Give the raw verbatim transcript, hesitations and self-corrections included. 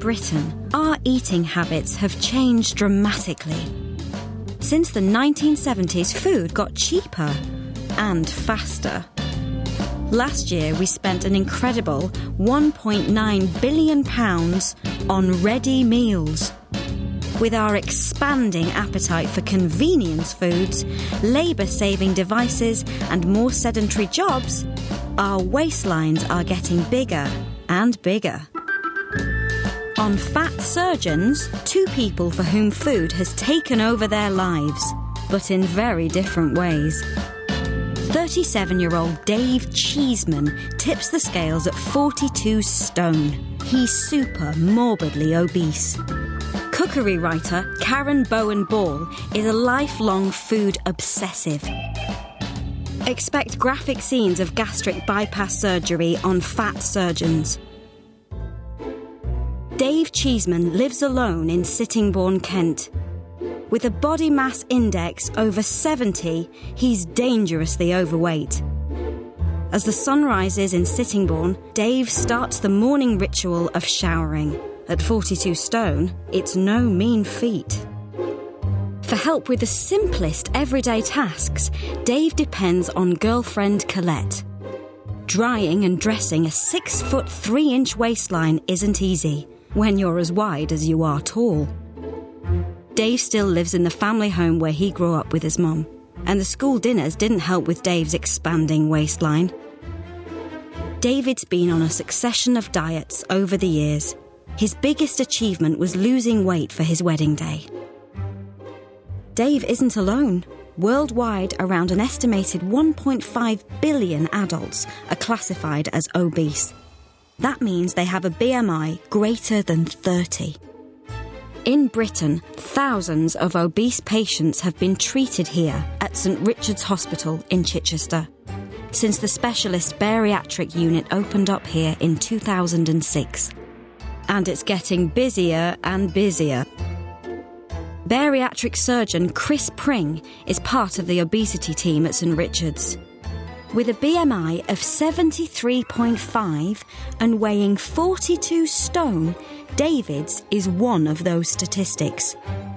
Britain, our eating habits have changed dramatically. Since the nineteen seventies, food got cheaper and faster. Last year, we spent an incredible one point nine billion pounds on ready meals. With our expanding appetite for convenience foods, labour-saving devices and more sedentary jobs, our waistlines are getting bigger and bigger. On Fat Surgeons, two people for whom food has taken over their lives, but in very different ways. thirty-seven-year-old Dave Cheeseman tips the scales at forty-two stone. He's super morbidly obese. Cookery writer Karen Bowen Ball is a lifelong food obsessive. Expect graphic scenes of gastric bypass surgery on Fat Surgeons. Dave Cheeseman lives alone in Sittingbourne, Kent. With a body mass index over seventy, he's dangerously overweight. As the sun rises in Sittingbourne, Dave starts the morning ritual of showering. At forty-two stone, it's no mean feat. For help with the simplest everyday tasks, Dave depends on girlfriend Colette. Drying and dressing a six foot three inch waistline isn't easy when you're as wide as you are tall. Dave still lives in the family home where he grew up with his mum, and the school dinners didn't help with Dave's expanding waistline. David's been on a succession of diets over the years. His biggest achievement was losing weight for his wedding day. Dave isn't alone. Worldwide, around an estimated one point five billion adults are classified as obese. That means they have a B M I greater than thirty. In Britain, thousands of obese patients have been treated here at St Richard's Hospital in Chichester, since the specialist bariatric unit opened up here in two thousand six. And it's getting busier and busier. Bariatric surgeon Chris Pring is part of the obesity team at St Richard's. With a B M I of seventy-three point five and weighing forty-two stone, David's is one of those statistics.